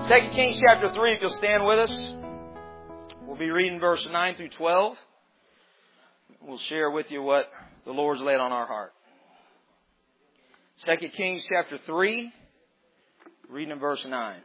2 Kings chapter 3, if you'll stand with us. We'll be reading verse 9 through 12. We'll share with you what the Lord's laid on our heart. 2 Kings chapter 3, reading in verse 9.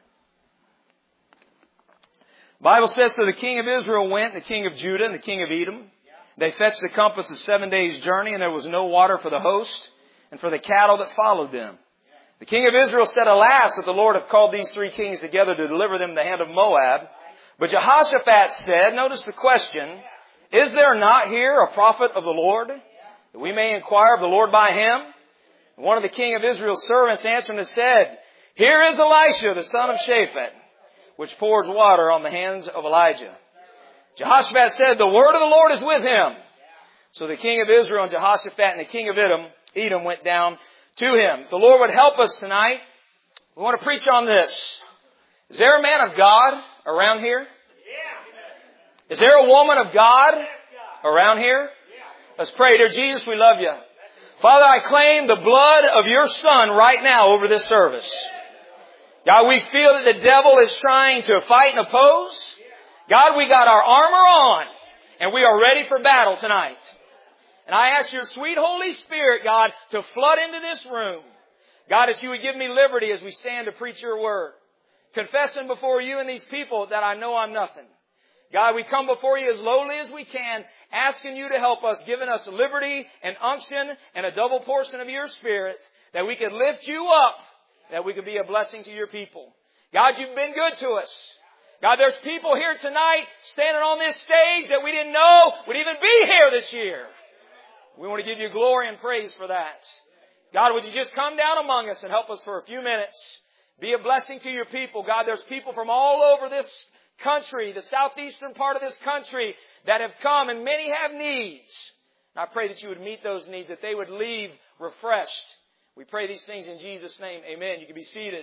The Bible says, "So the king of Israel went, the king of Judah, and the king of Edom. They fetched the compass of 7 days' journey, and there was no water for the host and for the cattle that followed them. The king of Israel said, Alas, that the Lord hath called these 3 kings together to deliver them in the hand of Moab. But Jehoshaphat said," notice the question, "Is there not here a prophet of the Lord, that we may inquire of the Lord by him?" And one of the king of Israel's servants answered and said, "Here is Elisha, the son of Shaphat, which pours water on the hands of Elijah." Jehoshaphat said, "The word of the Lord is with him." So the king of Israel and Jehoshaphat and the king of Edom went down to him. If the Lord would help us tonight, we want to preach on this. Is there a man of God around here? Is there a woman of God around here? Let's pray. Dear Jesus, we love you. Father, I claim the blood of your Son right now over this service. God, we feel that the devil is trying to fight and oppose. God, we got our armor on and we are ready for battle tonight. And I ask your sweet Holy Spirit, God, to flood into this room. God, that you would give me liberty as we stand to preach your word. Confessing before you and these people that I know I'm nothing. God, we come before you as lowly as we can, asking you to help us, giving us liberty and unction and a double portion of your Spirit, that we could lift you up, that we could be a blessing to your people. God, you've been good to us. God, there's people here tonight standing on this stage that we didn't know would even be here this year. We want to give you glory and praise for that. God, would you just come down among us and help us for a few minutes? Be a blessing to your people. God, there's people from all over this country, the southeastern part of this country, that have come, and many have needs. And I pray that you would meet those needs, that they would leave refreshed. We pray these things in Jesus' name. Amen. You can be seated.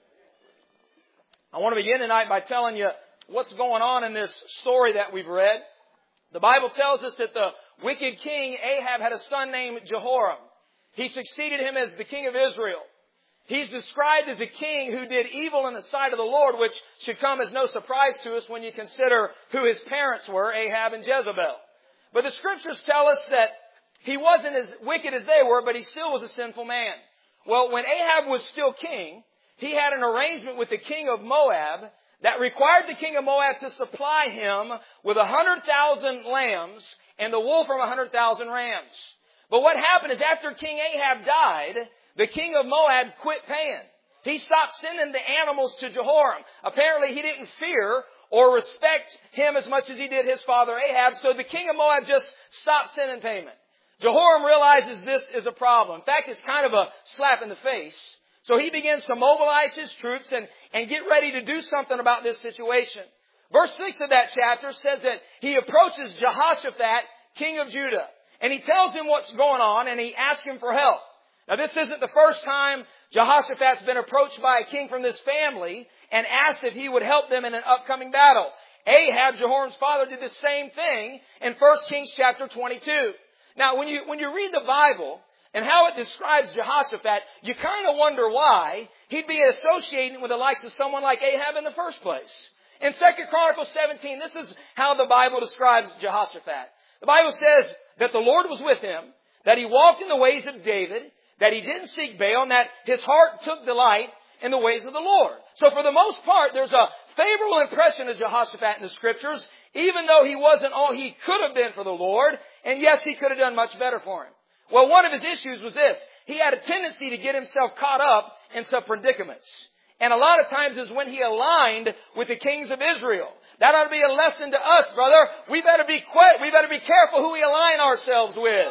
I want to begin tonight by telling you what's going on in this story that we've read. The Bible tells us that the wicked king Ahab had a son named Jehoram. He succeeded him as the king of Israel. He's described as a king who did evil in the sight of the Lord, which should come as no surprise to us when you consider who his parents were, Ahab and Jezebel. But the scriptures tell us that he wasn't as wicked as they were, but he still was a sinful man. Well, when Ahab was still king, he had an arrangement with the king of Moab that required the king of Moab to supply him with 100,000 lambs and the wool from 100,000 rams. But what happened is after King Ahab died, the king of Moab quit paying. He stopped sending the animals to Jehoram. Apparently he didn't fear or respect him as much as he did his father Ahab, so the king of Moab just stopped sending payment. Jehoram realizes this is a problem. In fact, it's kind of a slap in the face. So he begins to mobilize his troops and get ready to do something about this situation. Verse 6 of that chapter says that he approaches Jehoshaphat, king of Judah, and he tells him what's going on and he asks him for help. Now this isn't the first time Jehoshaphat's been approached by a king from this family and asked if he would help them in an upcoming battle. Ahab, Jehoram's father, did the same thing in 1 Kings chapter 22. Now when you read the Bible and how it describes Jehoshaphat, you kind of wonder why he'd be associating with the likes of someone like Ahab in the first place. In 2 Chronicles 17, this is how the Bible describes Jehoshaphat. The Bible says that the Lord was with him, that he walked in the ways of David, that he didn't seek Baal, and that his heart took delight in the ways of the Lord. So for the most part, there's a favorable impression of Jehoshaphat in the Scriptures, even though he wasn't all he could have been for the Lord, and yes, he could have done much better for him. Well, one of his issues was this. He had a tendency to get himself caught up in some predicaments. And a lot of times is when he aligned with the kings of Israel. That ought to be a lesson to us, brother. We better be careful who we align ourselves with.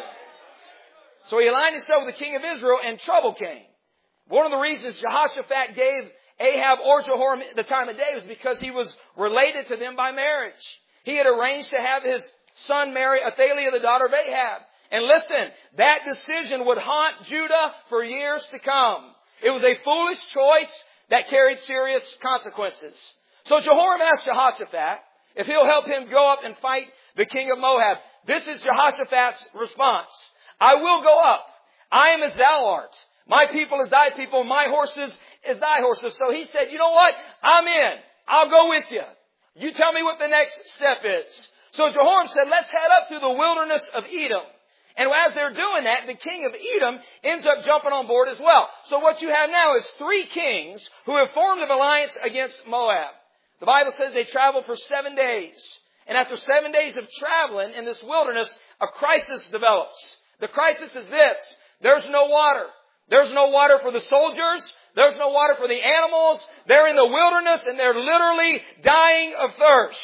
So he aligned himself with the king of Israel and trouble came. One of the reasons Jehoshaphat gave Ahab or Jehoram the time of day was because he was related to them by marriage. He had arranged to have his son marry Athaliah, the daughter of Ahab. And listen, that decision would haunt Judah for years to come. It was a foolish choice that carried serious consequences. So Jehoram asked Jehoshaphat if he'll help him go up and fight the king of Moab. This is Jehoshaphat's response. I will go up. I am as thou art. My people is thy people. My horses is thy horses. So he said, you know what? I'm in. I'll go with you. You tell me what the next step is. So Jehoram said, let's head up through the wilderness of Edom. And as they're doing that, the king of Edom ends up jumping on board as well. So what you have now is 3 kings who have formed an alliance against Moab. The Bible says they traveled for 7 days. And after 7 days of traveling in this wilderness, a crisis develops. The crisis is this. There's no water. There's no water for the soldiers. There's no water for the animals. They're in the wilderness and they're literally dying of thirst.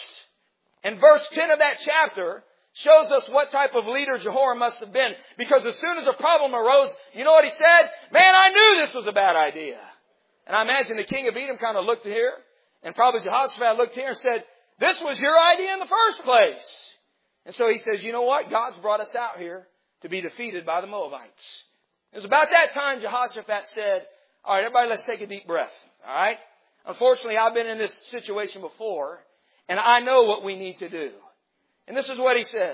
And verse 10 of that chapter shows us what type of leader Jehoram must have been. Because as soon as a problem arose, you know what he said? Man, I knew this was a bad idea. And I imagine the king of Edom kind of looked here. And probably Jehoshaphat looked here and said, this was your idea in the first place. And so he says, you know what? God's brought us out here to be defeated by the Moabites. It was about that time Jehoshaphat said, all right, everybody, let's take a deep breath. All right? Unfortunately, I've been in this situation before, and I know what we need to do. And this is what he says.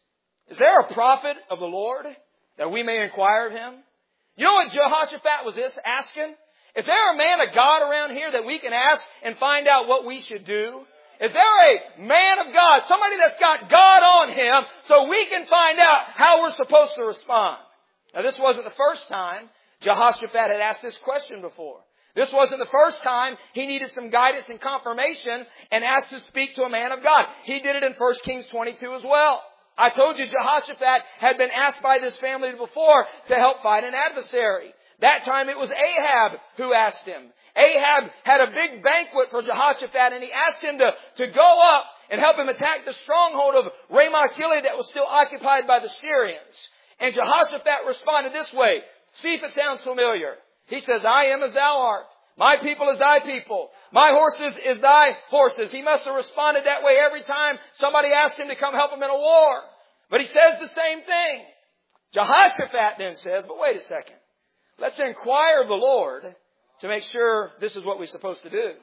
Is there a prophet of the Lord that we may inquire of him? You know what Jehoshaphat was asking? Is there a man of God around here that we can ask and find out what we should do? Is there a man of God, somebody that's got God on him, so we can find out how we're supposed to respond? Now, this wasn't the first time Jehoshaphat had asked this question before. This wasn't the first time he needed some guidance and confirmation and asked to speak to a man of God. He did it in 1 Kings 22 as well. I told you Jehoshaphat had been asked by this family before to help fight an adversary. That time it was Ahab who asked him. Ahab had a big banquet for Jehoshaphat and he asked him to go up and help him attack the stronghold of Ramoth Gilead that was still occupied by the Syrians. And Jehoshaphat responded this way. See if it sounds familiar. He says, I am as thou art. My people is thy people. My horses is thy horses. He must have responded that way every time somebody asked him to come help him in a war. But he says the same thing. Jehoshaphat then says, but wait a second. Let's inquire of the Lord to make sure this is what we're supposed to do.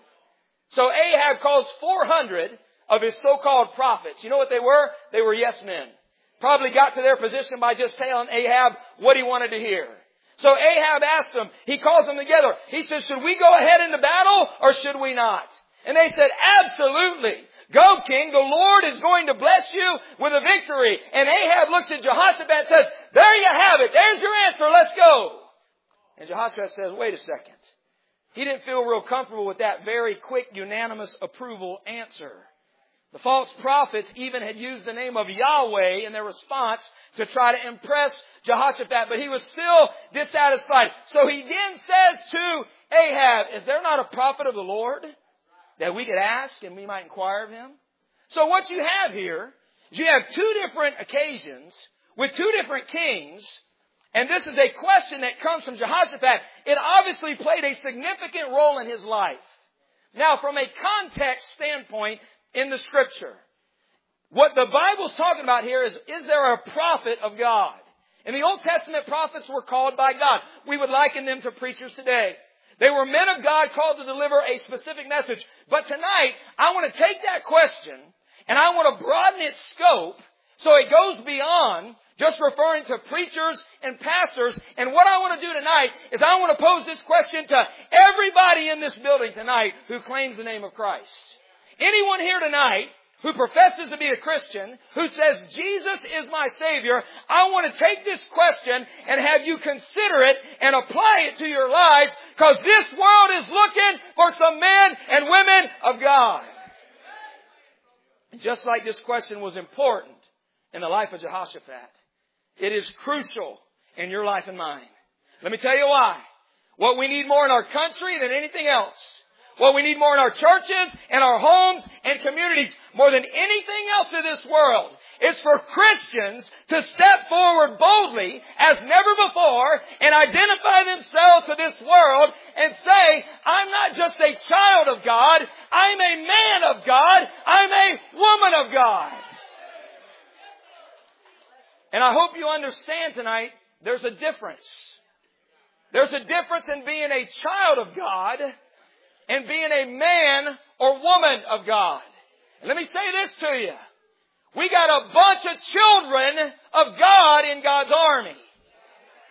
So Ahab calls 400 of his so-called prophets. You know what they were? They were yes men. Probably got to their position by just telling Ahab what he wanted to hear. So Ahab asked them, he calls them together. He says, should we go ahead into battle or should we not? And they said, absolutely. Go, king. The Lord is going to bless you with a victory. And Ahab looks at Jehoshaphat and says, there you have it. There's your answer. Let's go. And Jehoshaphat says, wait a second. He didn't feel real comfortable with that very quick, unanimous approval answer. The false prophets even had used the name of Yahweh in their response to try to impress Jehoshaphat, but he was still dissatisfied. So he then says to Ahab, is there not a prophet of the Lord that we could ask and we might inquire of him? So what you have here is you have 2 different occasions with 2 different kings, and this is a question that comes from Jehoshaphat. It obviously played a significant role in his life. Now, from a context standpoint, in the Scripture, what the Bible's talking about here is there a prophet of God? In the Old Testament, prophets were called by God. We would liken them to preachers today. They were men of God called to deliver a specific message. But tonight, I want to take that question and I want to broaden its scope so it goes beyond just referring to preachers and pastors. And what I want to do tonight is I want to pose this question to everybody in this building tonight who claims the name of Christ. Anyone here tonight who professes to be a Christian, who says, Jesus is my Savior, I want to take this question and have you consider it and apply it to your lives, because this world is looking for some men and women of God. And just like this question was important in the life of Jehoshaphat, it is crucial in your life and mine. Let me tell you why. What we need more in our country than anything else, what we need more in our churches and our homes and communities more than anything else in this world is for Christians to step forward boldly as never before and identify themselves to this world and say, I'm not just a child of God, I'm a man of God, I'm a woman of God. And I hope you understand tonight, there's a difference. There's a difference in being a child of God and being a man or woman of God. And let me say this to you. We got a bunch of children of God in God's army.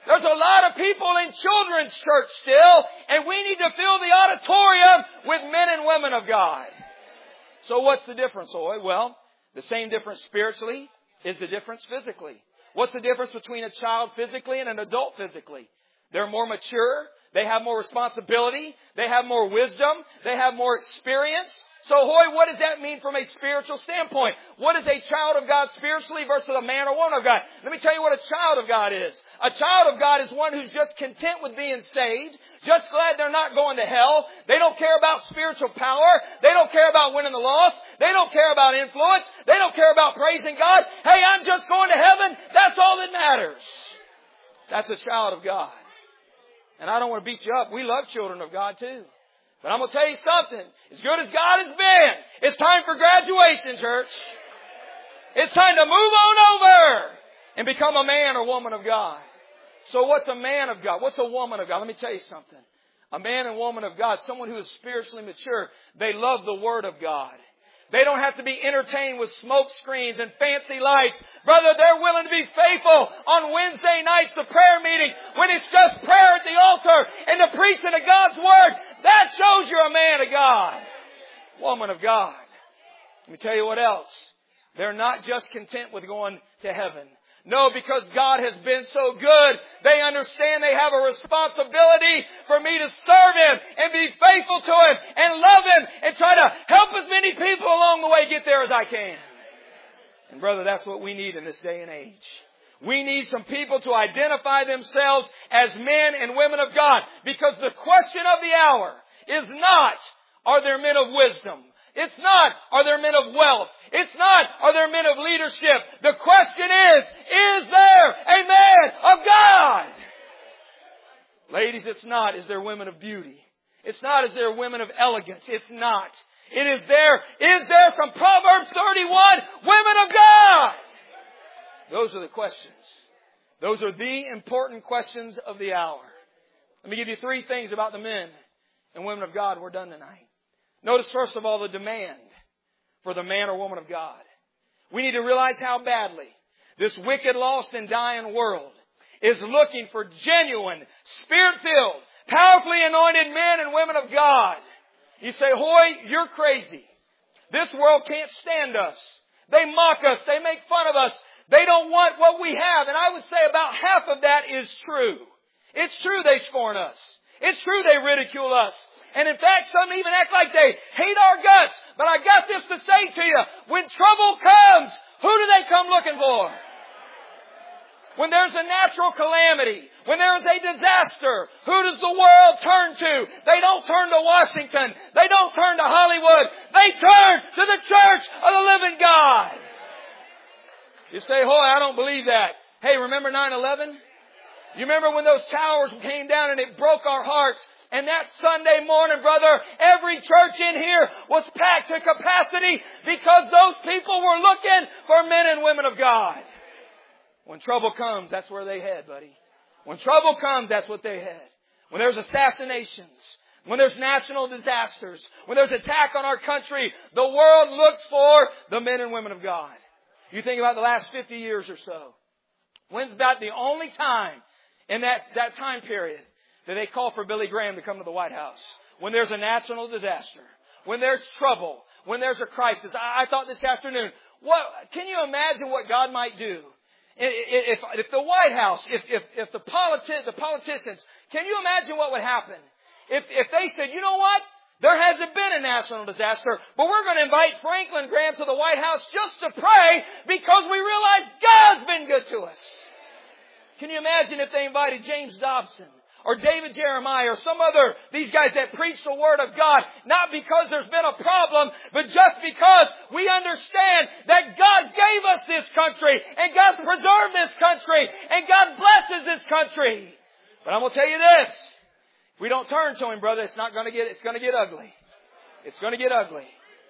There's a lot of people in children's church still, and we need to fill the auditorium with men and women of God. So what's the difference, Hoy? Well, the same difference spiritually is the difference physically. What's the difference between a child physically and an adult physically? They're more mature. They have more responsibility. They have more wisdom. They have more experience. So, Hoy, what does that mean from a spiritual standpoint? What is a child of God spiritually versus a man or woman of God? Let me tell you what a child of God is. A child of God is one who's just content with being saved, just glad they're not going to hell. They don't care about spiritual power. They don't care about winning the lost. They don't care about influence. They don't care about praising God. Hey, I'm just going to heaven. That's all that matters. That's a child of God. And I don't want to beat you up. We love children of God too. But I'm going to tell you something. As good as God has been, it's time for graduation, church. It's time to move on over and become a man or woman of God. So what's a man of God? What's a woman of God? Let me tell you something. A man and woman of God, someone who is spiritually mature, they love the Word of God. They don't have to be entertained with smoke screens and fancy lights. Brother, they're willing to be faithful on Wednesday nights, the prayer meeting, when it's just prayer at the altar and the preaching of God's Word. That shows you're a man of God. Woman of God. Let me tell you what else. They're not just content with going to heaven. No, because God has been so good, they understand they have a responsibility for me to serve Him and be faithful to Him and love Him and try to help as many people along the way get there as I can. And brother, that's what we need in this day and age. We need some people to identify themselves as men and women of God, because the question of the hour is not, are there men of wisdom? It's not, are there men of wealth? It's not, are there men of leadership? The question is there a man of God? Ladies, it's not, is there women of beauty? It's not, is there women of elegance? It's not. It is there from Proverbs 31, women of God? Those are the questions. Those are the important questions of the hour. Let me give you 3 things about the men and women of God. We're done tonight. Notice, first of all, the demand for the man or woman of God. We need to realize how badly this wicked, lost, and dying world is looking for genuine, Spirit-filled, powerfully anointed men and women of God. You say, Hoy, you're crazy. This world can't stand us. They mock us. They make fun of us. They don't want what we have. And I would say about half of that is true. It's true they scorn us. It's true they ridicule us. And in fact, some even act like they hate our guts. But I got this to say to you. When trouble comes, who do they come looking for? When there's a natural calamity, when there is a disaster, who does the world turn to? They don't turn to Washington. They don't turn to Hollywood. They turn to the church of the living God. You say, Hoy, I don't believe that. Hey, remember 9/11? You remember when those towers came down and it broke our hearts? And that Sunday morning, brother, every church in here was packed to capacity because those people were looking for men and women of God. When trouble comes, that's where they head, buddy. When trouble comes, that's what they head. When there's assassinations, when there's national disasters, when there's attack on our country, the world looks for the men and women of God. You think about the last 50 years or so. When's about the only time in that time period that they call for Billy Graham to come to the White House? When there's a national disaster, when there's trouble, when there's a crisis. I thought this afternoon, can you imagine what God might do? If the White House, if the politicians, can you imagine what would happen? If they said, you know what? There hasn't been a national disaster, but we're going to invite Franklin Graham to the White House just to pray because we realize God's been good to us. Can you imagine if they invited James Dobson or David Jeremiah or some other, these guys that preach the Word of God, not because there's been a problem, but just because we understand that God gave us this country and God's preserved this country and God blesses this country. But I'm going to tell you this. If we don't turn to Him, brother, it's going to get ugly. It's going to get ugly.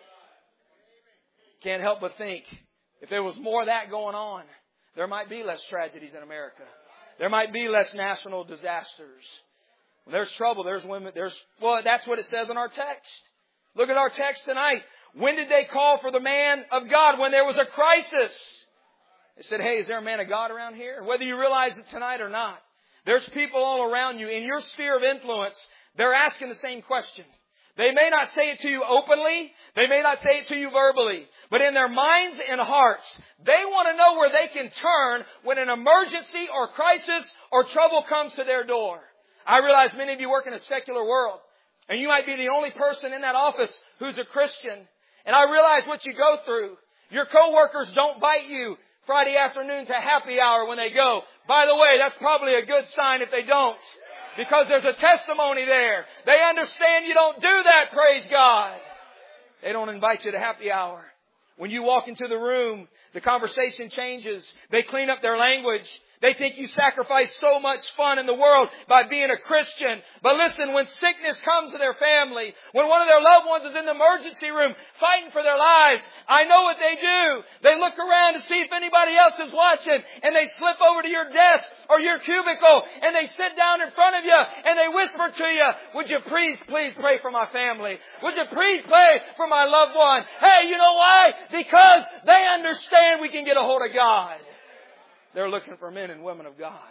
Can't help but think, if there was more of that going on, there might be less tragedies in America. There might be less national disasters. When there's trouble, there's women, that's what it says in our text. Look at our text tonight. When did they call for the man of God? When there was a crisis. They said, hey, is there a man of God around here? Whether you realize it tonight or not, There's people all around you in your sphere of influence. They're asking the same question. They may not say it to you openly. They may not say it to you verbally. But in their minds and hearts, they want to know where they can turn when an emergency or crisis or trouble comes to their door. I realize many of you work in a secular world. And you might be the only person in that office who's a Christian. And I realize what you go through. Your coworkers don't bite you Friday afternoon to happy hour when they go. By the way, that's probably a good sign if they don't. Because there's a testimony there. They understand you don't do that, praise God. They don't invite you to happy hour. When you walk into the room, the conversation changes. They clean up their language. They think you sacrifice so much fun in the world by being a Christian. But listen, when sickness comes to their family, when one of their loved ones is in the emergency room fighting for their lives, I know what they do. They look around to see if anybody else is watching, and they slip over to your desk or your cubicle, and they sit down in front of you, and they whisper to you, would you please pray for my family? Would you please pray for my loved one? Hey, you know why? Because they understand we can get a hold of God. They're looking for men and women of God.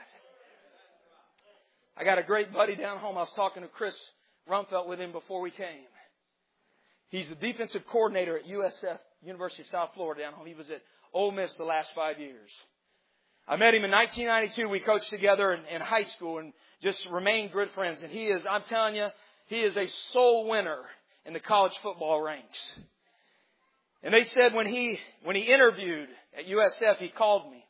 I got a great buddy down home. I was talking to Chris Rumfeld with him before we came. He's the defensive coordinator at USF, University of South Florida down home. He was at Ole Miss the last 5 years. I met him in 1992. We coached together in high school and just remained good friends. And he is, I'm telling you, he is a soul winner in the college football ranks. And they said when he interviewed at USF, he called me.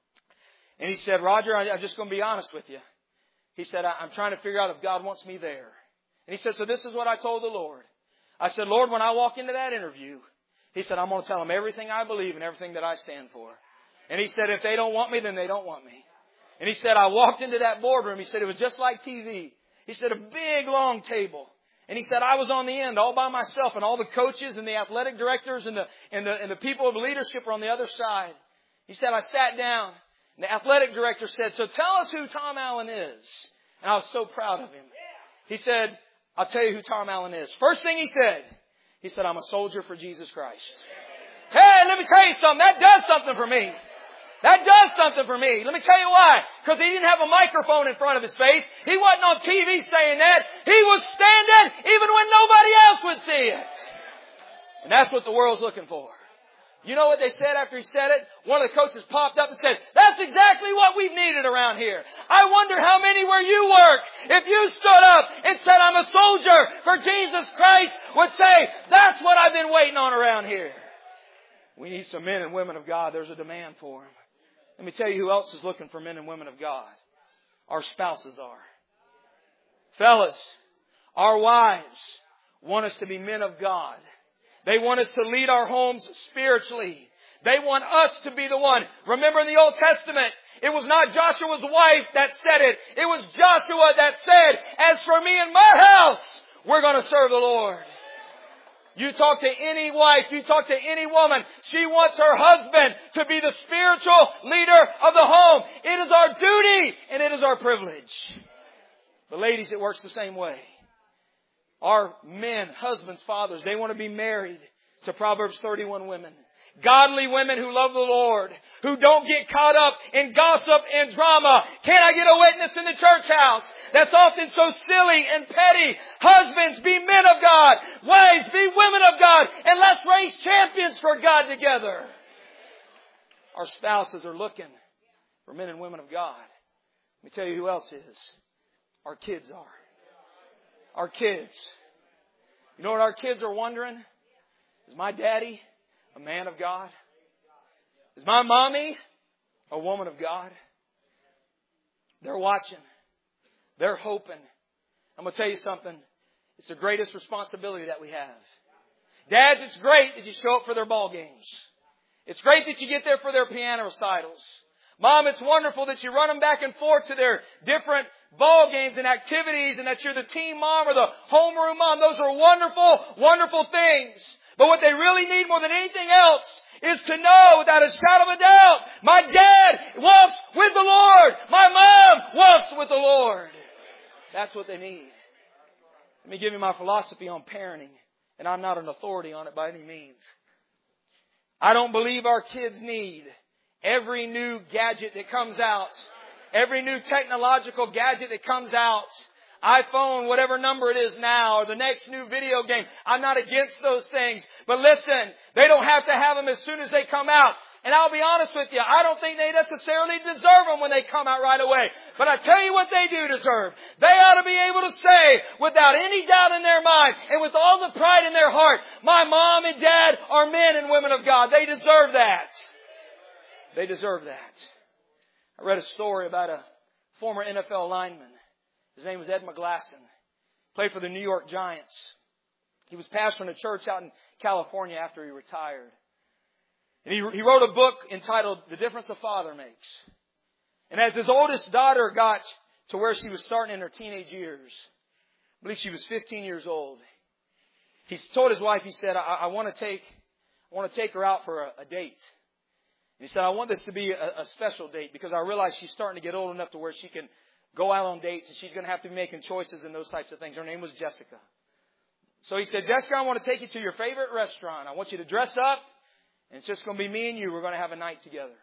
And he said, Roger, I'm just going to be honest with you. He said, I'm trying to figure out if God wants me there. And he said, so this is what I told the Lord. I said, Lord, when I walk into that interview, he said, I'm going to tell them everything I believe and everything that I stand for. And he said, if they don't want me, then they don't want me. And he said, I walked into that boardroom. He said, it was just like TV. He said, a big, long table. And he said, I was on the end all by myself, and all the coaches and the athletic directors and the people of leadership were on the other side. He said, I sat down. And the athletic director said, so tell us who Tom Allen is. And I was so proud of him. He said, I'll tell you who Tom Allen is. First thing he said, I'm a soldier for Jesus Christ. Hey, let me tell you something. That does something for me. That does something for me. Let me tell you why. Because he didn't have a microphone in front of his face. He wasn't on TV saying that. He was standing even when nobody else would see it. And that's what the world's looking for. You know what they said after he said it? One of the coaches popped up and said, that's exactly what we've needed around here. I wonder how many where you work, if you stood up and said, I'm a soldier for Jesus Christ, would say, that's what I've been waiting on around here. We need some men and women of God. There's a demand for them. Let me tell you who else is looking for men and women of God. Our spouses are. Fellas, our wives want us to be men of God. They want us to lead our homes spiritually. They want us to be the one. Remember in the Old Testament, it was not Joshua's wife that said it. It was Joshua that said, as for me and my house, we're going to serve the Lord. You talk to any wife, you talk to any woman, she wants her husband to be the spiritual leader of the home. It is our duty and it is our privilege. The ladies, it works the same way. Our men, husbands, fathers, they want to be married to Proverbs 31 women. Godly women who love the Lord, who don't get caught up in gossip and drama. Can I get a witness in the church house? That's often so silly and petty. Husbands, be men of God. Wives, be women of God. And let's raise champions for God together. Our spouses are looking for men and women of God. Let me tell you who else is. Our kids are. Our kids. You know what our kids are wondering? Is my daddy a man of God? Is my mommy a woman of God? They're watching. They're hoping. I'm going to tell you something. It's the greatest responsibility that we have. Dads, it's great that you show up for their ball games. It's great that you get there for their piano recitals. Mom, it's wonderful that you run them back and forth to their different ball games and activities and that you're the team mom or the homeroom mom. Those are wonderful, wonderful things. But what they really need more than anything else is to know without a shadow of a doubt, my dad walks with the Lord. My mom walks with the Lord. That's what they need. Let me give you my philosophy on parenting. And I'm not an authority on it by any means. I don't believe our kids need every new gadget that comes out every new technological gadget that comes out, iPhone, whatever number it is now, or the next new video game. I'm not against those things. But listen, they don't have to have them as soon as they come out. And I'll be honest with you, I don't think they necessarily deserve them when they come out right away. But I tell you what they do deserve. They ought to be able to say, without any doubt in their mind, and with all the pride in their heart, my mom and dad are men and women of God. They deserve that. They deserve that. I read a story about a former NFL lineman. His name was Ed McGlasson. Played for the New York Giants. He was pastoring a church out in California after he retired. And he wrote a book entitled The Difference a Father Makes. And as his oldest daughter got to where she was starting in her teenage years, I believe she was 15 years old, he told his wife, he said, I want to take her out for a date. And he said, I want this to be a special date because I realize she's starting to get old enough to where she can go out on dates and she's going to have to be making choices and those types of things. Her name was Jessica. So he said, Jessica, I want to take you to your favorite restaurant. I want you to dress up. And it's just going to be me and you. We're going to have a night together.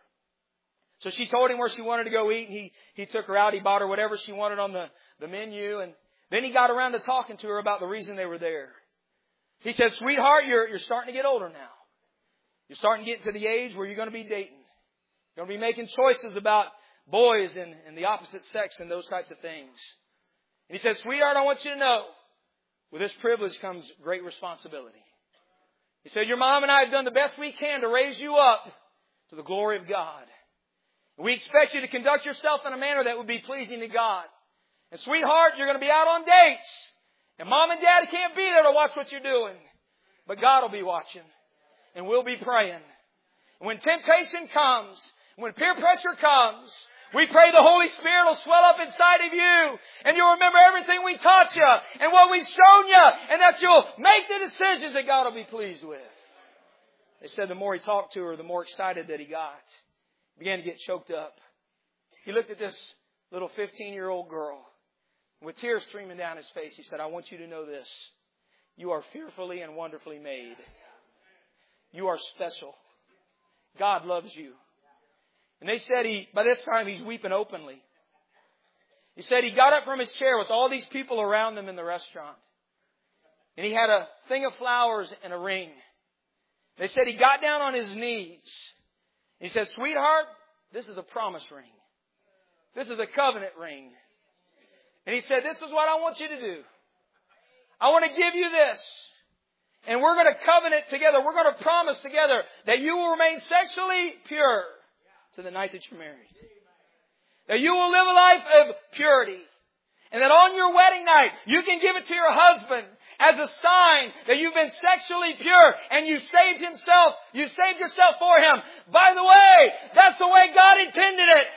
So she told him where she wanted to go eat. And he took her out. He bought her whatever she wanted on the menu. And then he got around to talking to her about the reason they were there. He said, sweetheart, you're starting to get older now. You're starting to get to the age where you're going to be dating. You're going to be making choices about boys and the opposite sex and those types of things. And he said, sweetheart, I want you to know, with this privilege comes great responsibility. He said, your mom and I have done the best we can to raise you up to the glory of God. We expect you to conduct yourself in a manner that would be pleasing to God. And sweetheart, you're going to be out on dates. And mom and dad can't be there to watch what you're doing. But God will be watching. And we'll be praying. And when temptation comes, when peer pressure comes, we pray the Holy Spirit will swell up inside of you. And you'll remember everything we taught you and what we've shown you. And that you'll make the decisions that God will be pleased with. They said the more he talked to her, the more excited that he got. He began to get choked up. He looked at this little 15-year-old girl. With tears streaming down his face, he said, I want you to know this. You are fearfully and wonderfully made. You are special. God loves you. And they said by this time he's weeping openly. He said he got up from his chair with all these people around him in the restaurant. And he had a thing of flowers and a ring. They said he got down on his knees. He said, sweetheart, this is a promise ring. This is a covenant ring. And he said, this is what I want you to do. I want to give you this. And we're going to covenant together. We're going to promise together that you will remain sexually pure to the night that you're married. That you will live a life of purity. And that on your wedding night, you can give it to your husband as a sign that you've been sexually pure and you saved yourself for him. By the way, that's the way God intended it.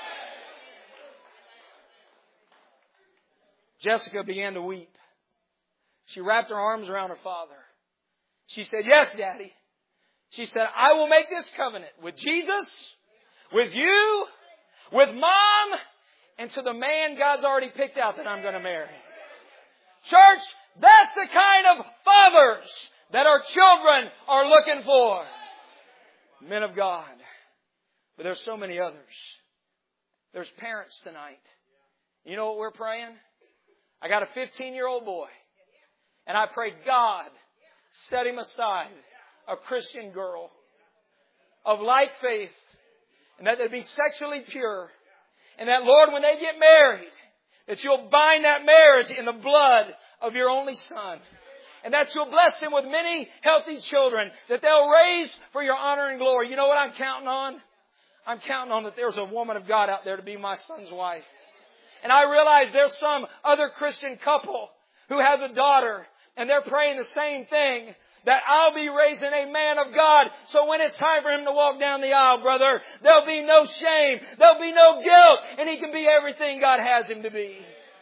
Jessica began to weep. She wrapped her arms around her father. She said, yes, Daddy. She said, I will make this covenant with Jesus, with you, with Mom, and to the man God's already picked out that I'm going to marry. Church, that's the kind of fathers that our children are looking for. Men of God. But there's so many others. There's parents tonight. You know what we're praying? I got a 15-year-old boy. And I pray God set him aside a Christian girl of like faith. And that they'd be sexually pure. And that, Lord, when they get married, that you'll bind that marriage in the blood of your only Son. And that you'll bless them with many healthy children that they'll raise for your honor and glory. You know what I'm counting on? I'm counting on that there's a woman of God out there to be my son's wife. And I realize there's some other Christian couple who has a daughter and they're praying the same thing. That I'll be raising a man of God. So when it's time for him to walk down the aisle, brother, there'll be no shame. There'll be no guilt. And he can be everything God has him to be.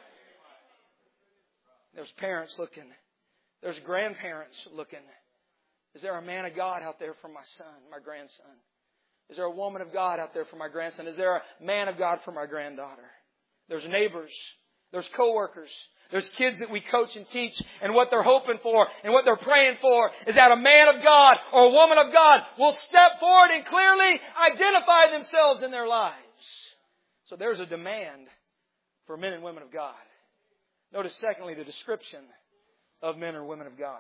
There's parents looking. There's grandparents looking. Is there a man of God out there for my son, my grandson? Is there a woman of God out there for my grandson? Is there a man of God for my granddaughter? There's neighbors. There's coworkers. There's kids that we coach and teach, and what they're hoping for and what they're praying for is that a man of God or a woman of God will step forward and clearly identify themselves in their lives. So there's a demand for men and women of God. Notice secondly, the description of men or women of God.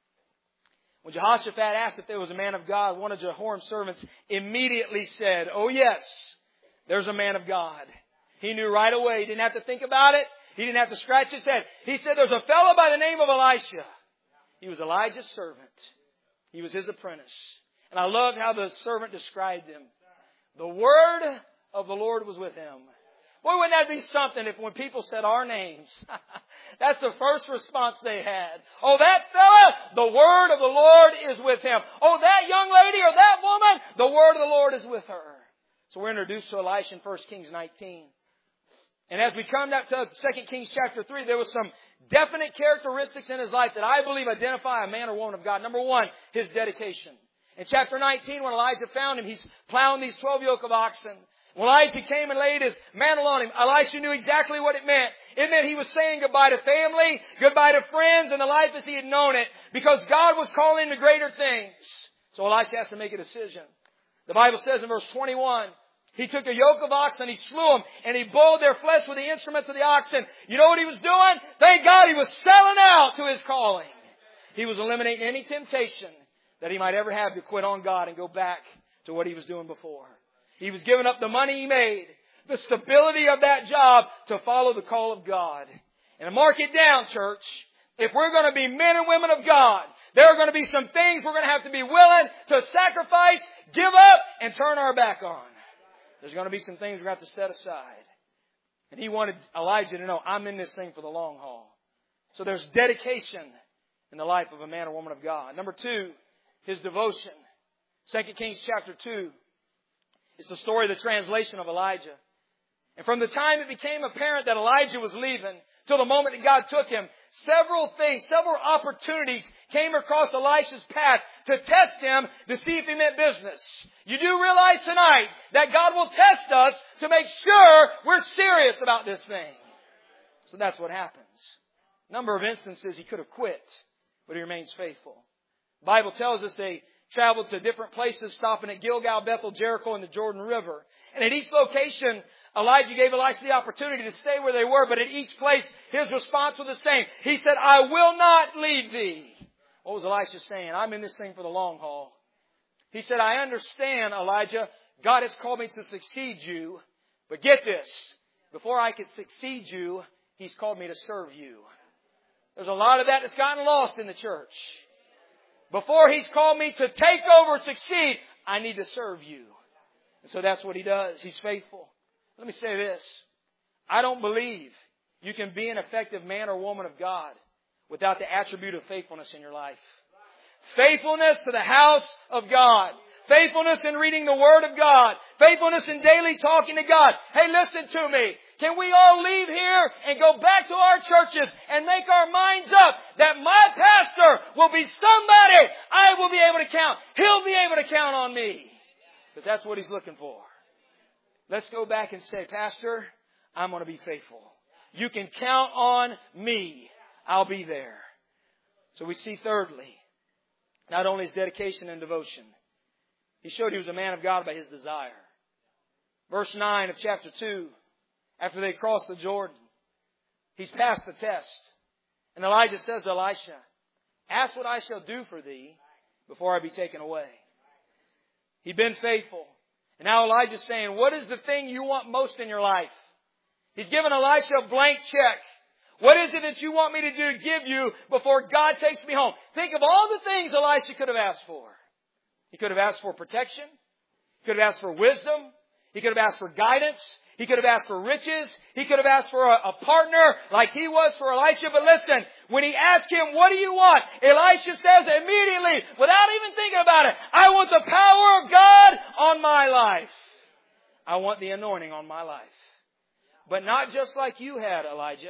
When Jehoshaphat asked if there was a man of God, one of Jehoram's servants immediately said, "Oh yes, there's a man of God." He knew right away. He didn't have to think about it. He didn't have to scratch his head. He said, "There's a fellow by the name of Elisha." He was Elijah's servant. He was his apprentice. And I loved how the servant described him. The word of the Lord was with him. Boy, wouldn't that be something if when people said our names, that's the first response they had. "Oh, that fella, the word of the Lord is with him. Oh, that young lady or that woman, the word of the Lord is with her." So we're introduced to Elisha in 1 Kings 19. And as we come up to 2 Kings chapter 3, there was some definite characteristics in his life that I believe identify a man or woman of God. Number one, his dedication. In chapter 19, when Elijah found him, he's plowing these 12 yoke of oxen. When Elijah came and laid his mantle on him, Elisha knew exactly what it meant. It meant he was saying goodbye to family, goodbye to friends, and the life as he had known it, because God was calling him to greater things. So Elisha has to make a decision. The Bible says in verse 21, he took a yoke of oxen, he slew them, and he boiled their flesh with the instruments of the oxen. You know what he was doing? Thank God he was selling out to his calling. He was eliminating any temptation that he might ever have to quit on God and go back to what he was doing before. He was giving up the money he made, the stability of that job to follow the call of God. And mark it down, church. If we're going to be men and women of God, there are going to be some things we're going to have to be willing to sacrifice, give up, and turn our back on. There's going to be some things we're going to have to set aside. And he wanted Elijah to know, I'm in this thing for the long haul. So there's dedication in the life of a man or woman of God. Number two, his devotion. 2 Kings chapter 2. It's the story of the translation of Elijah. And from the time it became apparent that Elijah was leaving till the moment that God took him, several opportunities came across Elisha's path to test him to see if he meant business. You do realize tonight that God will test us to make sure we're serious about this thing. So that's what happens. Number of instances he could have quit, but he remains faithful. The Bible tells us they traveled to different places, stopping at Gilgal, Bethel, Jericho, and the Jordan River. And at each location, Elijah gave Elisha the opportunity to stay where they were, but at each place, his response was the same. He said, "I will not leave thee." What was Elisha saying? I'm in this thing for the long haul. He said, "I understand, Elijah, God has called me to succeed you, but get this, before I can succeed you, He's called me to serve you." There's a lot of that that's gotten lost in the church. Before He's called me to take over, succeed, I need to serve you. And so that's what he does. He's faithful. Let me say this. I don't believe you can be an effective man or woman of God without the attribute of faithfulness in your life. Faithfulness to the house of God. Faithfulness in reading the Word of God. Faithfulness in daily talking to God. Hey, listen to me. Can we all leave here and go back to our churches and make our minds up that my pastor will be somebody I will be able to count. He'll be able to count on me. Because that's what he's looking for. Let's go back and say, Pastor, I'm going to be faithful. You can count on me. I'll be there. So we see thirdly, not only his dedication and devotion, he showed he was a man of God by his desire. Verse 9 of chapter 2, after they crossed the Jordan, he's passed the test. And Elijah says to Elisha, ask what I shall do for thee before I be taken away. He'd been faithful. And now Elijah's saying, what is the thing you want most in your life? He's given Elisha a blank check. What is it that you want me to do to give you before God takes me home? Think of all the things Elisha could have asked for. He could have asked for protection. He could have asked for wisdom. He could have asked for guidance. He could have asked for riches. He could have asked for a partner like he was for Elisha. But listen, when he asked him, what do you want? Elisha says immediately, without even thinking about it, I want the power of God on my life. I want the anointing on my life. But not just like you had, Elijah.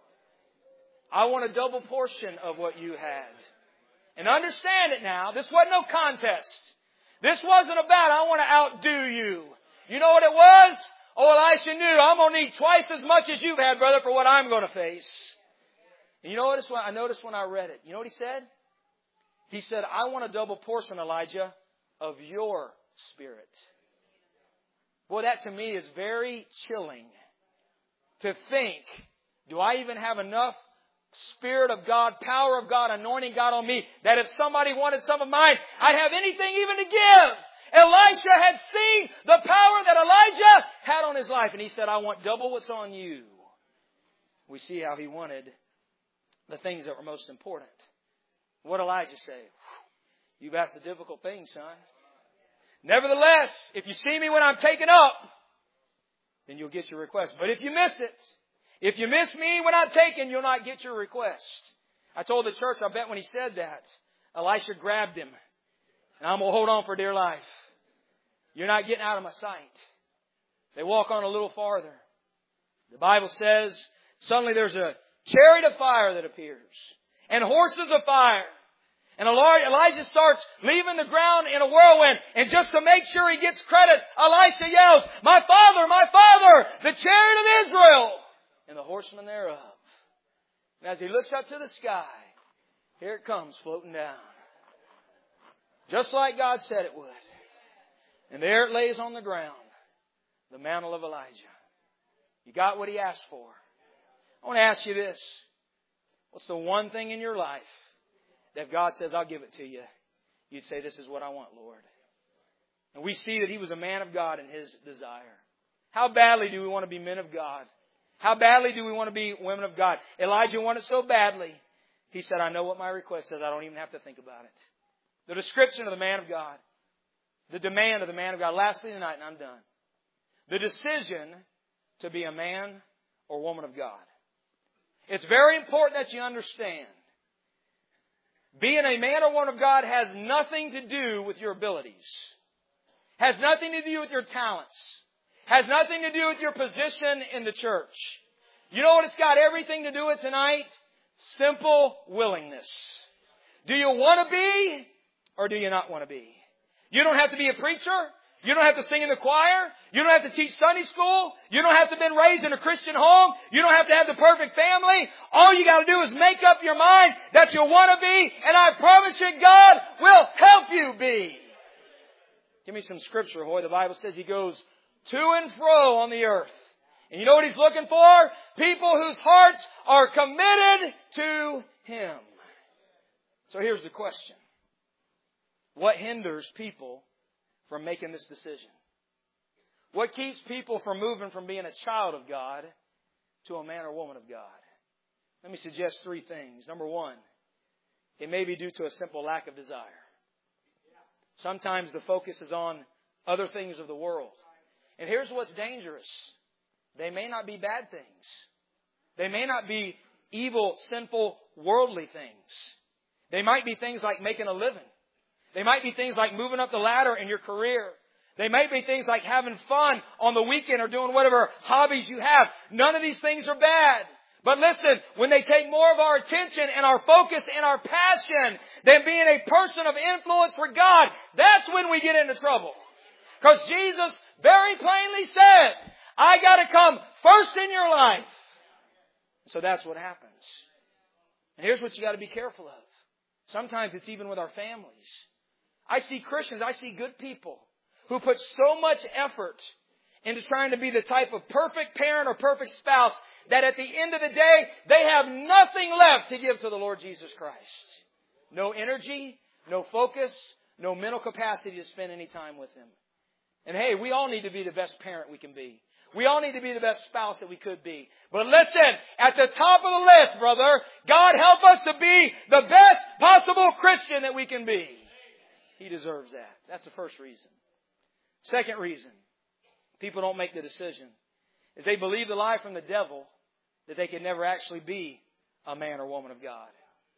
I want a double portion of what you had. And understand it now. This wasn't no contest. This wasn't about, I want to outdo you. You know what it was? Oh, Elisha knew, I'm going to need twice as much as you've had, brother, for what I'm going to face. And you know what I noticed when I read it? You know what he said? He said, I want a double portion, Elijah, of your spirit. Boy, that to me is very chilling. To think, do I even have enough Spirit of God, power of God, anointing God on me, that if somebody wanted some of mine, I'd have anything even to give. Elisha had seen the power that Elijah had on his life. And he said, I want double what's on you. We see how he wanted the things that were most important. What did Elijah say? You've asked a difficult thing, son. Nevertheless, if you see me when I'm taken up, then you'll get your request. But if you miss it, if you miss me when I'm taken, you'll not get your request. I told the church, I bet when he said that, Elisha grabbed him. And I'm going to hold on for dear life. You're not getting out of my sight. They walk on a little farther. The Bible says, suddenly there's a chariot of fire that appears. And horses of fire. And Elijah starts leaving the ground in a whirlwind. And just to make sure he gets credit, Elisha yells, my father, the chariot of Israel, and the horsemen thereof. And as he looks up to the sky, here it comes floating down. Just like God said it would. And there it lays on the ground, the mantle of Elijah. You got what he asked for. I want to ask you this. What's the one thing in your life that God says, I'll give it to you? You'd say, this is what I want, Lord. And we see that he was a man of God in his desire. How badly do we want to be men of God? How badly do we want to be women of God? Elijah wanted so badly. He said, I know what my request says. I don't even have to think about it. The description of the man of God. The demand of the man of God. Lastly tonight, and I'm done. The decision to be a man or woman of God. It's very important that you understand. Being a man or woman of God has nothing to do with your abilities. Has nothing to do with your talents. Has nothing to do with your position in the church. You know what it's got everything to do with tonight? Simple willingness. Do you want to be or do you not want to be? You don't have to be a preacher. You don't have to sing in the choir. You don't have to teach Sunday school. You don't have to have been raised in a Christian home. You don't have to have the perfect family. All you got to do is make up your mind that you want to be, and I promise you God will help you be. Give me some scripture, Hoy. The Bible says He goes to and fro on the earth. And you know what He's looking for? People whose hearts are committed to Him. So here's the question. What hinders people from making this decision? What keeps people from moving from being a child of God to a man or woman of God? Let me suggest three things. Number one, it may be due to a simple lack of desire. Sometimes the focus is on other things of the world. And here's what's dangerous. They may not be bad things. They may not be evil, sinful, worldly things. They might be things like making a living. They might be things like moving up the ladder in your career. They may be things like having fun on the weekend or doing whatever hobbies you have. None of these things are bad. But listen, when they take more of our attention and our focus and our passion than being a person of influence for God, that's when we get into trouble. Because Jesus very plainly said, I got to come first in your life. So that's what happens. And here's what you got to be careful of. Sometimes it's even with our families. I see Christians, I see good people who put so much effort into trying to be the type of perfect parent or perfect spouse that at the end of the day, they have nothing left to give to the Lord Jesus Christ. No energy, no focus, no mental capacity to spend any time with Him. And hey, we all need to be the best parent we can be. We all need to be the best spouse that we could be. But listen, at the top of the list, brother, God help us to be the best possible Christian that we can be. He deserves that. That's the first reason. Second reason people don't make the decision is they believe the lie from the devil that they can never actually be a man or woman of God.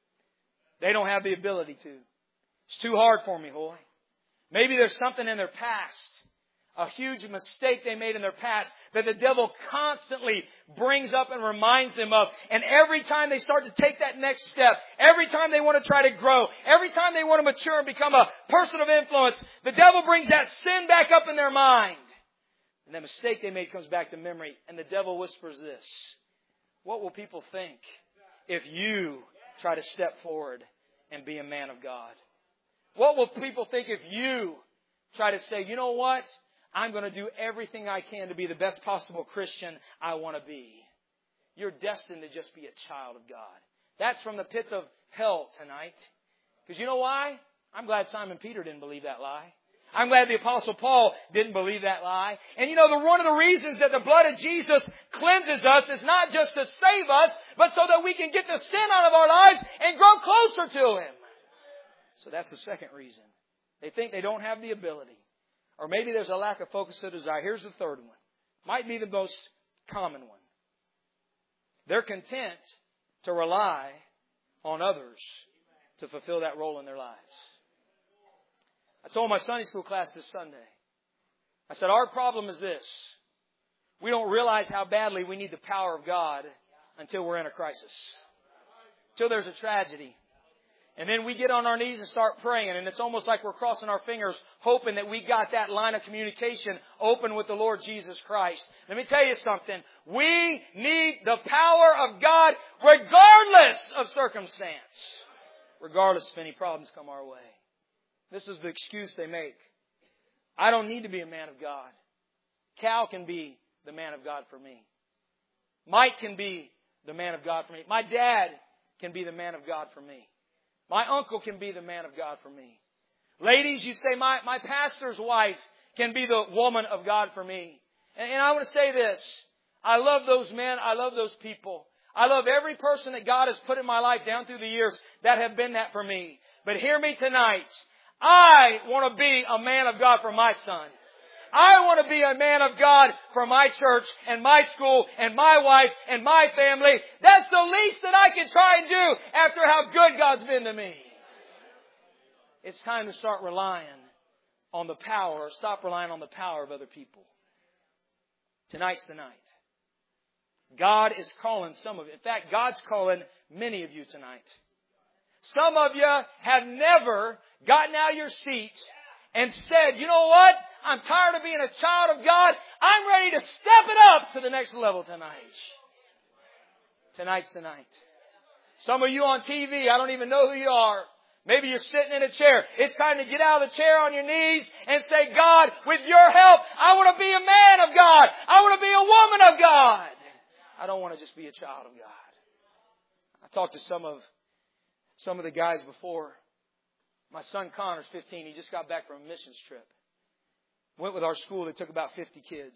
They don't have the ability to. It's too hard for me, Hoy. Maybe there's something in their past, a huge mistake they made in their past that the devil constantly brings up and reminds them of. And every time they start to take that next step, every time they want to try to grow, every time they want to mature and become a person of influence, the devil brings that sin back up in their mind. And that mistake they made comes back to memory. And the devil whispers this. What will people think if you try to step forward and be a man of God? What will people think if you try to say, you know what? I'm going to do everything I can to be the best possible Christian I want to be. You're destined to just be a child of God. That's from the pits of hell tonight. Because you know why? I'm glad Simon Peter didn't believe that lie. I'm glad the Apostle Paul didn't believe that lie. And you know, one of the reasons that the blood of Jesus cleanses us is not just to save us, but so that we can get the sin out of our lives and grow closer to Him. So that's the second reason. They think they don't have the ability. Or maybe there's a lack of focus or desire. Here's the third one. Might be the most common one. They're content to rely on others to fulfill that role in their lives. I told my Sunday school class this Sunday, I said, our problem is this. We don't realize how badly we need the power of God until we're in a crisis. Until there's a tragedy. And then we get on our knees and start praying. And it's almost like we're crossing our fingers, hoping that we got that line of communication open with the Lord Jesus Christ. Let me tell you something. We need the power of God regardless of circumstance. Regardless if any problems come our way. This is the excuse they make. I don't need to be a man of God. Cal can be the man of God for me. Mike can be the man of God for me. My dad can be the man of God for me. My uncle can be the man of God for me. Ladies, you say, my pastor's wife can be the woman of God for me. And I want to say this. I love those men. I love those people. I love every person that God has put in my life down through the years that have been that for me. But hear me tonight. I want to be a man of God for my son. I want to be a man of God for my church and my school and my wife and my family. That's the least that I can try and do after how good God's been to me. It's time to start relying on the power, or stop relying on the power of other people. Tonight's the night. God is calling some of you. In fact, God's calling many of you tonight. Some of you have never gotten out of your seat and said, you know what? I'm tired of being a child of God. I'm ready to step it up to the next level tonight. Tonight's the night. Some of you on TV, I don't even know who you are. Maybe you're sitting in a chair. It's time to get out of the chair on your knees and say, God, with your help, I want to be a man of God. I want to be a woman of God. I don't want to just be a child of God. I talked to some of the guys before. My son Connor's 15. He just got back from a missions trip. Went with our school. They took about 50 kids.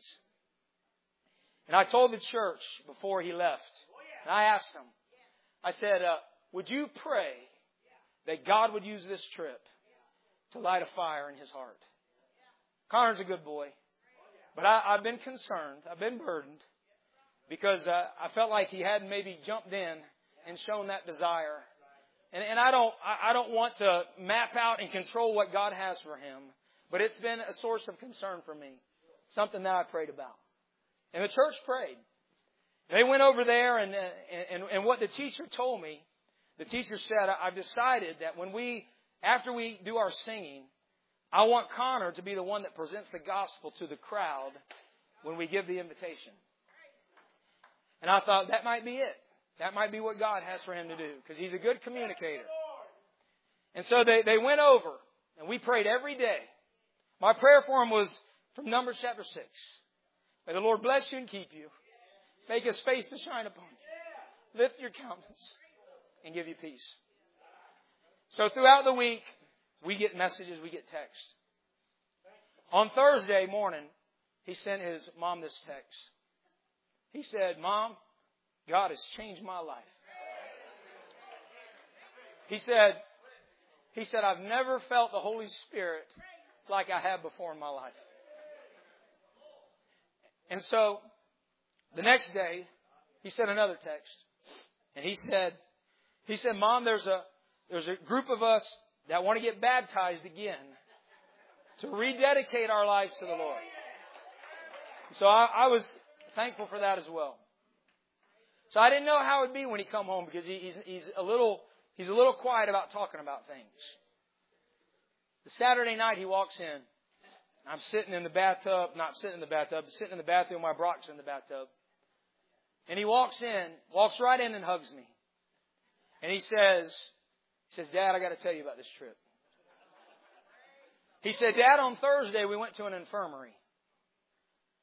And I told the church before he left, and I asked him, I said, would you pray that God would use this trip to light a fire in his heart? Connor's a good boy. But I've been concerned. I've been burdened. Because I felt like he hadn't maybe jumped in and shown that desire. And I don't want to map out and control what God has for him. But it's been a source of concern for me. Something that I prayed about. And the church prayed. They went over there and what the teacher told me, the teacher said, I've decided that after we do our singing, I want Connor to be the one that presents the gospel to the crowd when we give the invitation. And I thought that might be it. That might be what God has for him to do. Because he's a good communicator. And so they went over. And we prayed every day. My prayer for him was from Numbers chapter 6. May the Lord bless you and keep you. Make His face to shine upon you. Lift your countenance. And give you peace. So throughout the week, we get messages, we get texts. On Thursday morning, he sent his mom this text. He said, Mom, God has changed my life. He said, I've never felt the Holy Spirit like I have before in my life. And so, the next day, he sent another text. And he said, Mom, there's a group of us that want to get baptized again to rededicate our lives to the Lord. So I was thankful for that as well. So I didn't know how it would be when he come home because he's a little quiet about talking about things. The Saturday night he walks in. I'm sitting in the bathtub, not sitting in the bathtub, but sitting in the bathroom. My Brock's in the bathtub. And he walks right in and hugs me. And he says, Dad, I got to tell you about this trip. He said, Dad, on Thursday we went to an infirmary.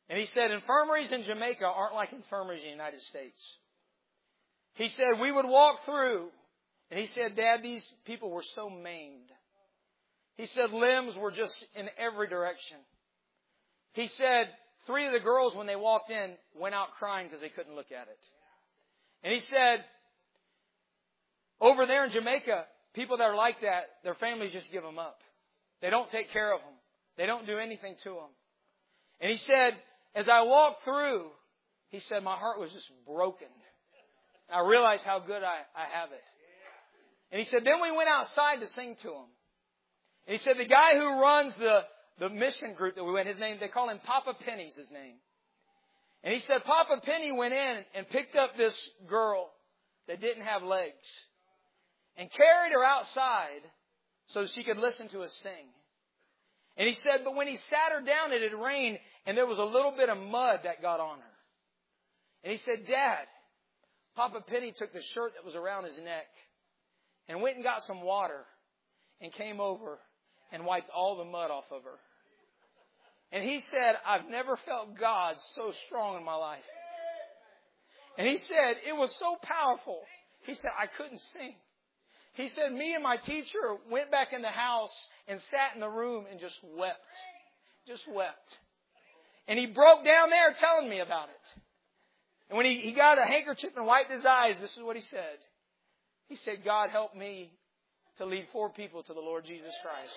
And he said, infirmaries in Jamaica aren't like infirmaries in the United States. He said, we would walk through, and he said, Dad, these people were so maimed. He said, limbs were just in every direction. He said, 3 of the girls, when they walked in, went out crying because they couldn't look at it. And he said, over there in Jamaica, people that are like that, their families just give them up. They don't take care of them. They don't do anything to them. And he said, as I walked through, he said, my heart was just broken. I realized how good I have it. And he said, then we went outside to sing to him. And he said, the guy who runs the mission group that we went, his name, they call him Papa Penny's his name. And he said, Papa Penny went in and picked up this girl that didn't have legs and carried her outside so she could listen to us sing. And he said, but when he sat her down, it had rained and there was a little bit of mud that got on her. And he said, Dad, Papa Penny took the shirt that was around his neck and went and got some water and came over and wiped all the mud off of her. And he said, I've never felt God so strong in my life. And he said, it was so powerful. He said, I couldn't sing. He said, me and my teacher went back in the house and sat in the room and just wept. Just wept. And he broke down there telling me about it. And when he got a handkerchief and wiped his eyes, this is what he said. He said, God help me to lead 4 people to the Lord Jesus Christ.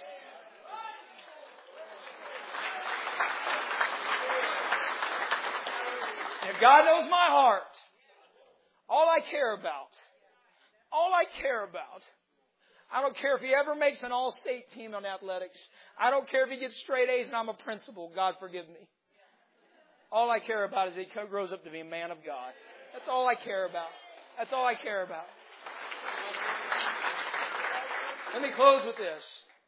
And God knows my heart. All I care about, I don't care if he ever makes an all-state team on athletics. I don't care if he gets straight A's and I'm a principal. God forgive me. All I care about is he grows up to be a man of God. That's all I care about. That's all I care about. Let me close with this.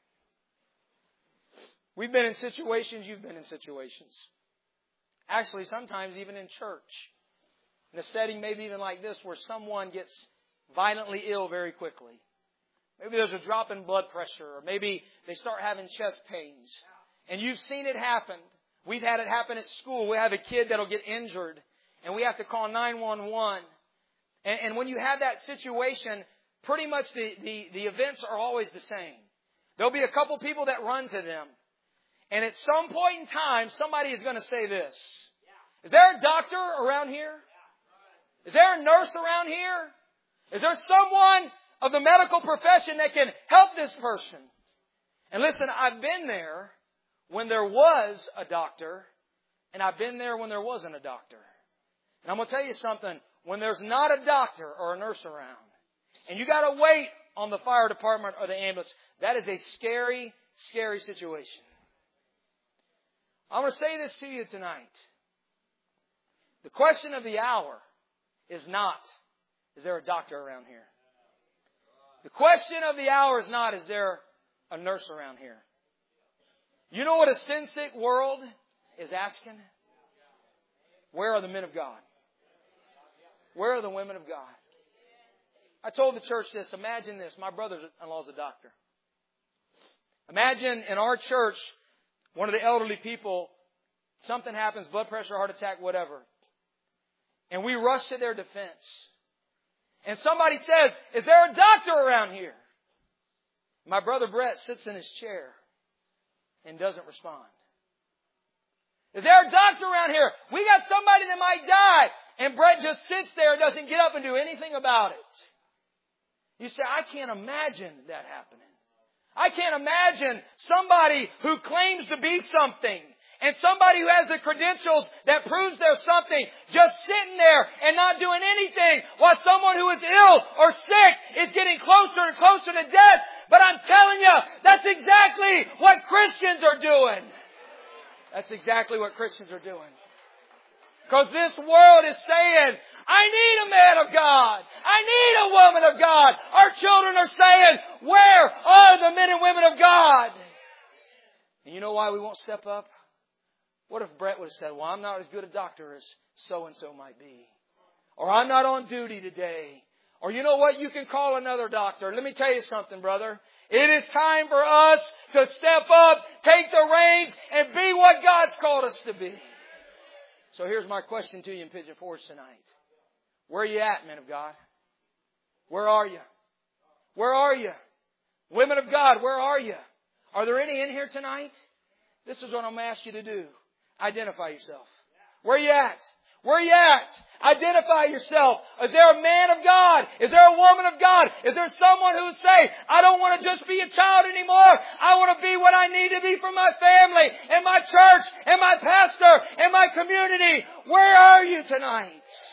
We've been in situations, you've been in situations. Actually, sometimes even in church. In a setting maybe even like this where someone gets violently ill very quickly. Maybe there's a drop in blood pressure, or maybe they start having chest pains. And you've seen it happen. We've had it happen at school. We have a kid that'll get injured, and we have to call 911. And when you have that situation, pretty much the events are always the same. There'll be a couple people that run to them. And at some point in time, somebody is going to say this. Is there a doctor around here? Is there a nurse around here? Is there someone of the medical profession that can help this person? And listen, I've been there when there was a doctor, and I've been there when there wasn't a doctor. And I'm going to tell you something. When there's not a doctor or a nurse around, and you got to wait on the fire department or the ambulance, that is a scary, scary situation. I'm going to say this to you tonight. The question of the hour is not, is there a doctor around here? The question of the hour is not, is there a nurse around here? You know what a sin-sick world is asking? Where are the men of God? Where are the women of God? I told the church this. Imagine this. My brother-in-law is a doctor. Imagine in our church, one of the elderly people, something happens, blood pressure, heart attack, whatever. And we rush to their defense. And somebody says, is there a doctor around here? My brother Brett sits in his chair and doesn't respond. Is there a doctor around here? We got somebody that might die. And Brett just sits there and doesn't get up and do anything about it. You say, I can't imagine that happening. I can't imagine somebody who claims to be something and somebody who has the credentials that proves they're something just sitting there and not doing anything while someone who is ill or sick is getting closer and closer to death. But I'm telling you, that's exactly what Christians are doing. That's exactly what Christians are doing. Because this world is saying, I need a man of God. I need a woman of God. Our children are saying, where are the men and women of God? And you know why we won't step up? What if Brett would have said, well, I'm not as good a doctor as so-and-so might be. Or I'm not on duty today. Or you know what? You can call another doctor. Let me tell you something, brother. It is time for us to step up, take the reins, and be what God's called us to be. So here's my question to you in Pigeon Forge tonight. Where are you at, men of God? Where are you? Where are you? Women of God, where are you? Are there any in here tonight? This is what I'm going to ask you to do. Identify yourself. Where are you at? Where are you at? Identify yourself. Is there a man of God? Is there a woman of God? Is there someone who say, I don't want to just be a child anymore. I want to be what I need to be for my family and my church and my pastor and my community. Where are you tonight?